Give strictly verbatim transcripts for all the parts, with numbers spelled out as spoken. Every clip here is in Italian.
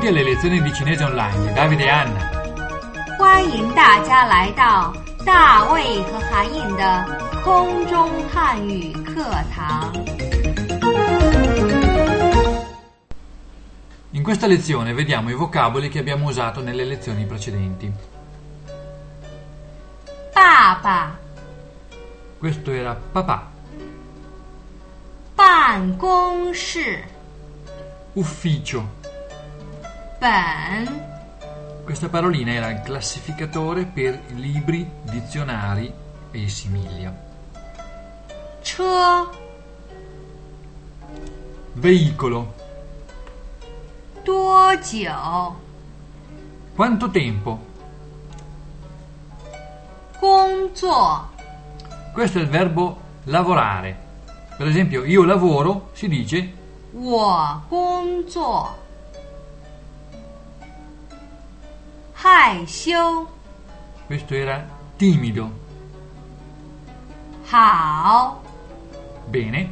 Benvenuti alle lezioni di cinese online di Davide e Anna. 欢迎大家来到大卫和韩颖的空中汉语课堂。 In questa lezione vediamo i vocaboli che abbiamo usato nelle lezioni precedenti. 爸爸， Questo era papà, 办公室， ufficio. 本， Questa parolina era il classificatore per libri, dizionari e i similia. 车， Veicolo. 多久？ Quanto tempo? 工作， Questo è il verbo lavorare. Per esempio, io lavoro, si dice 我工作。害羞， questo era timido. 好， Bene.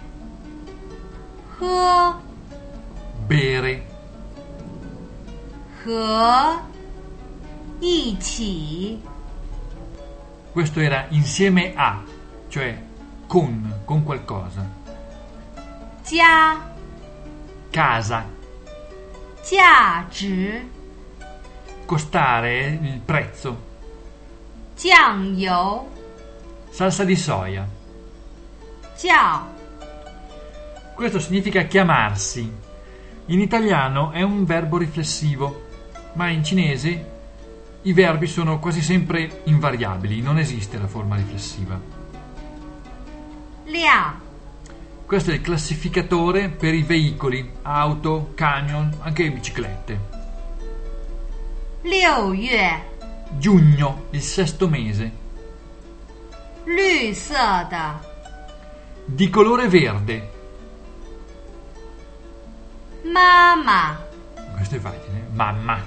喝， Bere. 和，一起， Questo era insieme a, cioè con, con qualcosa. 加， Casa. 价值， Costare, il prezzo. 酱油， Salsa di soia. 叫， Questo significa chiamarsi. In italiano è un verbo riflessivo, ma in cinese i verbi sono quasi sempre invariabili, non esiste la forma riflessiva. 亮， Questo è il classificatore per i veicoli, auto, camion, anche biciclette. 六月， Giugno, il sesto mese. 绿色的， Di colore verde. 妈妈， Questo è facile. Mamma.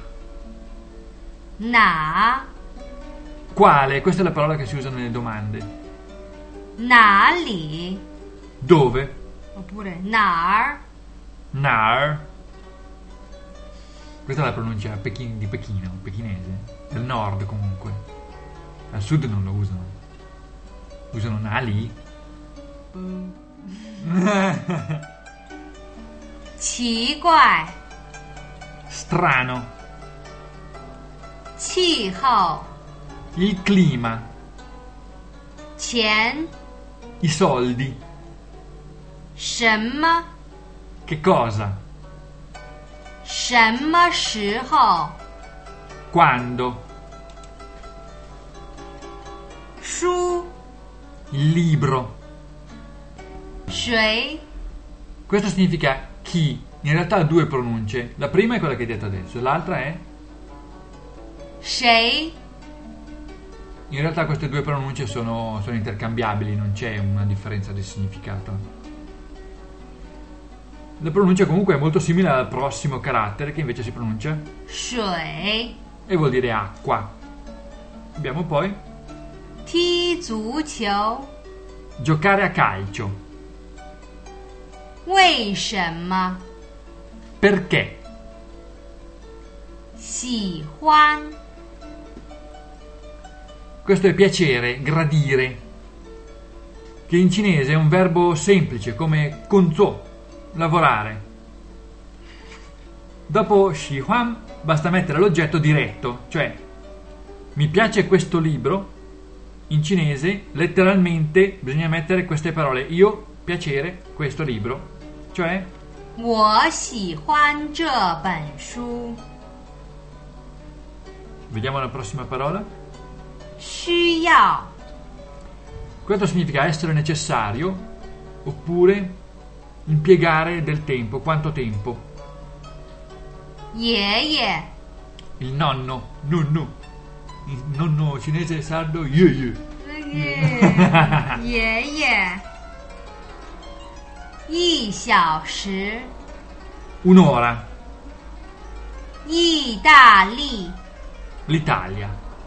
哪， Quale? Questa è la parola che si usa nelle domande. 哪里？ Dove? Oppure 哪儿？ Nar. Questa è la pronuncia Pekin, di Pechino, pechinese. Del nord comunque. Al sud non lo usano. Usano Nali. 奇怪， Strano. 气候， Il clima. 钱， I soldi. 什么？ Che cosa? 什么时候？ Quando? 书， Il libro. 谁？ Questo significa chi. In realtà ha due pronunce. La prima è quella che hai detto adesso, l'altra è... 谁？ In realtà queste due pronunce sono, sono intercambiabili, non c'è una differenza di significato. La pronuncia comunque è molto simile al prossimo carattere, che invece si pronuncia 水， e vuol dire acqua. Abbiamo poi 踢足球， giocare a calcio. 为什么？ Perché? 喜欢， Questo è piacere, gradire, che in cinese è un verbo semplice come konzuo, lavorare. Dopo shihuan basta mettere l'oggetto diretto, cioè mi piace questo libro. In cinese letteralmente bisogna mettere queste parole: io piacere questo libro, cioè 我喜欢这本书。 vediamo la prossima parola. 需要， Questo significa essere necessario oppure impiegare del tempo. Quanto tempo? 爷爷， Il nonno, nunnu. Il nonno cinese sardo, ye ye. 爷爷，一小时， Un'ora. 意大利， L'Italia.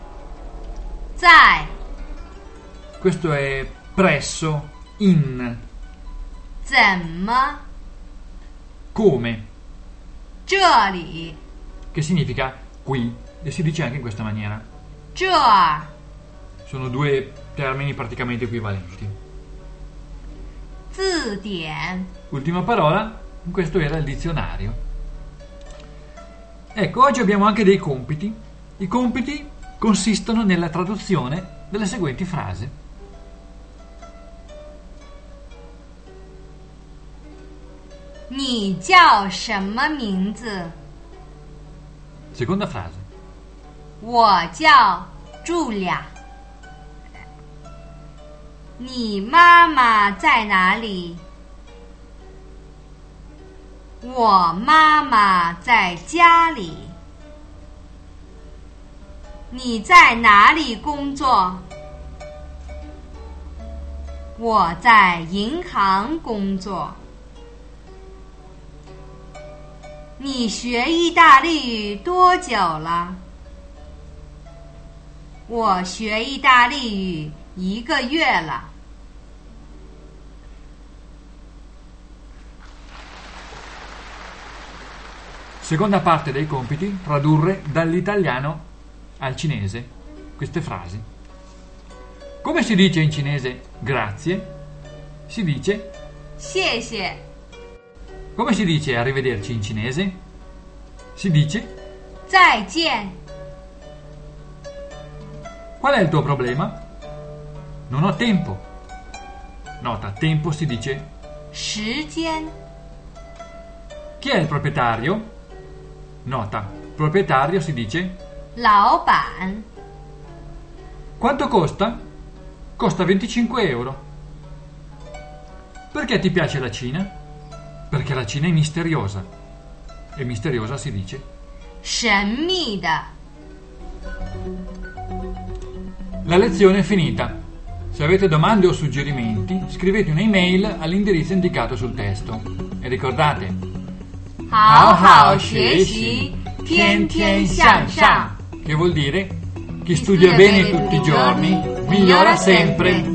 在， Questo è presso, in. 怎么？ Come? 这里， che significa qui, e si dice anche in questa maniera. 这儿 Sono due termini praticamente equivalenti. 字典 Ultima parola, questo era il dizionario. Ecco, oggi abbiamo anche dei compiti. I compiti consistono nella traduzione delle seguenti frasi. 你叫什么名字？ Seconda frase. 我叫茱莉。你妈妈在哪里？我妈妈在家里。你在哪里工作？我在银行工作。你学意大利语多久了？我学意大利语一个月了。 Seconda parte dei compiti, tradurre dall'italiano al cinese queste frasi. Come si dice in cinese grazie? Si dice 谢谢。 Come si dice arrivederci in cinese? Si dice 再见。 Qual è il tuo problema? Non ho tempo. Nota, tempo si dice 时间。 Chi è il proprietario? Nota, proprietario si dice 老板。 Quanto costa? Costa venticinque euro. Perché ti piace la Cina? Perché la Cina è misteriosa. E misteriosa si dice 神秘的。 La lezione è finita. Se avete domande o suggerimenti, scrivete un'email all'indirizzo indicato sul testo. E ricordate, 好好学习，天天向上。 che vuol dire chi studia bene tutti i giorni migliora sempre.